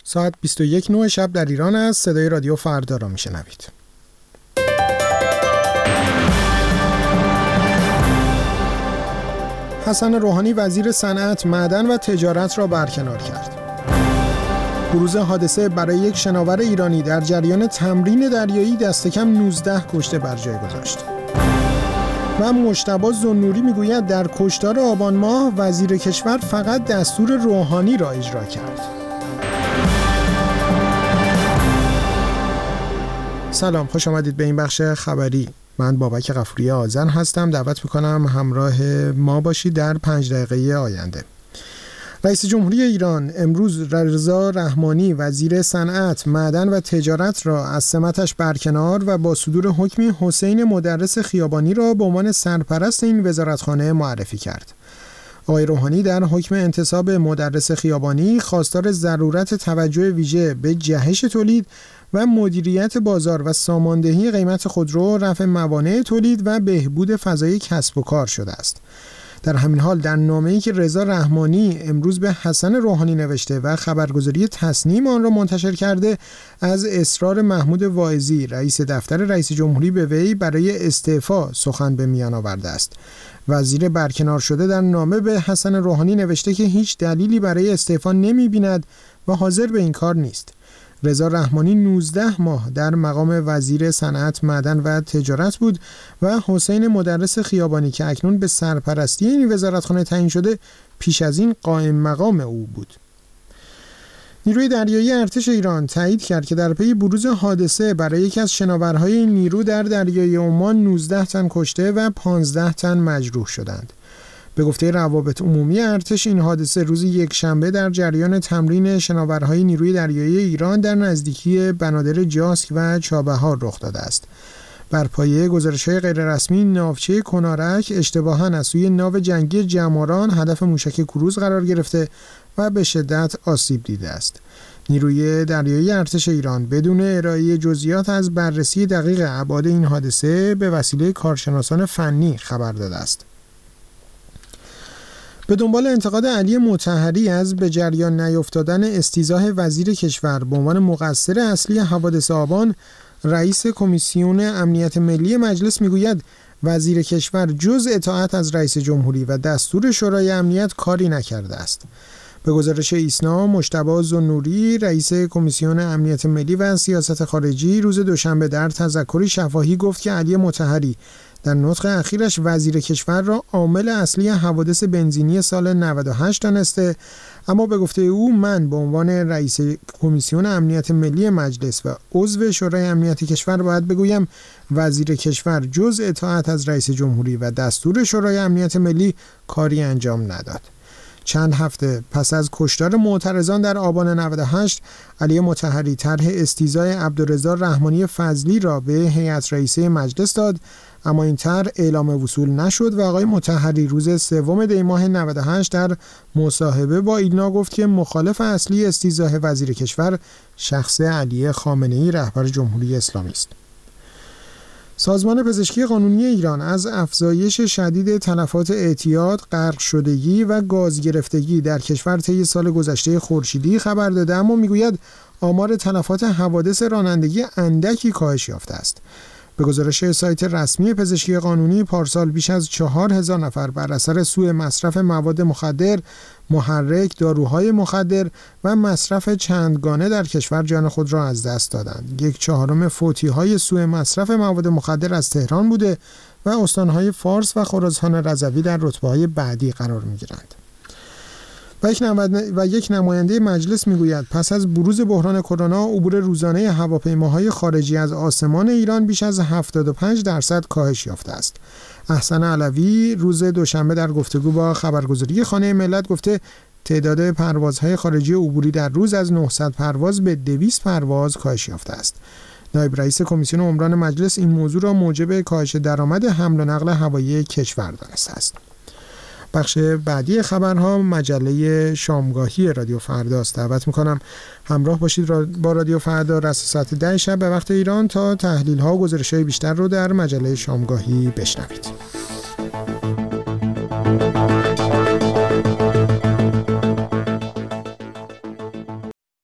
ساعت 21:09 شب در ایران است. صدای رادیو فردا را میشنوید. حسن روحانی وزیر صنعت، معدن و تجارت را برکنار کرد. بروز حادثه برای یک شناور ایرانی در جریان تمرین دریایی دست کم 19 کشته بر جای گذاشت. و مجتبی ذوالنوری میگوید در کشتار آبان ماه وزیر کشور فقط دستور روحانی را اجرا کرد. سلام، خوش آمدید به این بخش خبری. من بابک غفوری آذر هستم. دعوت میکنم همراه ما باشید در 5 دقیقه آینده. رئیس جمهوری ایران امروز رضا رحمانی وزیر صنعت، معدن و تجارت را از سمتش برکنار و با صدور حکمی حسین مدرس خیابانی را به عنوان سرپرست این وزارتخانه معرفی کرد. آقای روحانی در حکم انتصاب مدرس خیابانی خواستار ضرورت توجه ویژه به جهش تولید و مدیریت بازار و ساماندهی قیمت خودرو، رفع موانع تولید و بهبود فضای کسب و کار شده است. در همین حال در نامه‌ای که رضا رحمانی امروز به حسن روحانی نوشته و خبرگزاری تصنیم آن را منتشر کرده، از اصرار محمود واعظی رئیس دفتر رئیس جمهوری به وی برای استعفا سخن به میان آورده است. وزیر برکنار شده در نامه به حسن روحانی نوشته که هیچ دلیلی برای استعفا نمی‌بیند و حاضر به این کار نیست. رضا رحمانی 19 ماه در مقام وزیر صنعت، معدن و تجارت بود و حسین مدرس خیابانی که اکنون به سرپرستی این وزارتخانه تعیین شده پیش از این قائم مقام او بود. نیروی دریایی ارتش ایران تایید کرد که در پی بروز حادثه برای یکی از شناورهای این نیرو در دریای عمان 19 تن کشته و 15 تن مجروح شدند. به گفته روابط عمومی ارتش، این حادثه روز یکشنبه در جریان تمرین شناورهای نیروی دریایی ایران در نزدیکی بنادر جاسک و چابهار رخ داده است. بر پایه گزارش‌های غیررسمی، ناوچه کنارک اشتباهاً از سوی ناو جنگی جماران هدف موشک کروز قرار گرفته و به شدت آسیب دیده است. نیروی دریایی ارتش ایران بدون ارائه جزئیات از بررسی دقیق ابعاد این حادثه به وسیله کارشناسان فنی خبر داده است. به دنبال انتقاد علی مطهری از به جریان نیفتادن استیضاح وزیر کشور به عنوان مقصر اصلی حوادث آبان، رئیس کمیسیون امنیت ملی مجلس میگوید وزیر کشور جز اطاعت از رئیس جمهوری و دستور شورای امنیت کاری نکرده است. به گزارش ایسنا، مجتبی ذوالنوری رئیس کمیسیون امنیت ملی و سیاست خارجی روز دوشنبه در تذکری شفاهی گفت که علی مطهری در نطق اخیرش وزیر کشور را عامل اصلی حوادث بنزینی سال 98 دانسته، اما به گفته او من به عنوان رئیس کمیسیون امنیت ملی مجلس و عضو شورای امنیت کشور باید بگویم وزیر کشور جز اطاعت از رئیس جمهوری و دستور شورای امنیت ملی کاری انجام نداد. چند هفته پس از کشتار معترضان در آبان 98، علی مطهری طرح استیضاح عبدالرضا رحمانی فضلی را به هیئت رئیسه مجلس داد، اما این طرح اعلام وصول نشد و آقای مطهری روز 3 دی ماه 98 در مصاحبه با ایلنا گفت که مخالف اصلی استیضاح وزیر کشور شخص علی خامنه‌ای رهبر جمهوری اسلامی است. سازمان پزشکی قانونی ایران از افزایش شدید تلفات اعتیاد، غرق شدگی و گاز گرفتگی در کشور طی سال گذشته خورشیدی خبر داده، اما میگوید آمار تلفات حوادث رانندگی اندکی کاهش یافته است. به گزارش سایت رسمی پزشکی قانونی، پارسال بیش از 4000 نفر بر اثر سوء مصرف مواد مخدر، محرک، داروهای مخدر و مصرف چندگانه در کشور جان خود را از دست دادند. 1/4 فوتی‌های سوء مصرف مواد مخدر از تهران بوده و استان‌های فارس و خراسان رضوی در رتبه‌های بعدی قرار می‌گیرند. و یک نماینده مجلس میگوید پس از بروز بحران کرونا، عبور روزانه هواپیماهای خارجی از آسمان ایران بیش از 75% کاهش یافته است. احسن علوی روز دوشنبه در گفتگو با خبرگزاری خانه ملت گفته تعداد پروازهای خارجی عبوری در روز از 900 پرواز به 200 پرواز کاهش یافته است. نایب رئیس کمیسیون عمران مجلس این موضوع را موجب کاهش درآمد حمل و نقل هوایی کشور دانسته است. بخش بعدی خبرها مجله شامگاهی رادیو فردا است. دعوت میکنم همراه باشید با رادیو فردا رس ساعت 10 شب به وقت ایران تا تحلیل ها و گزارش‌های بیشتر رو در مجله شامگاهی بشنوید.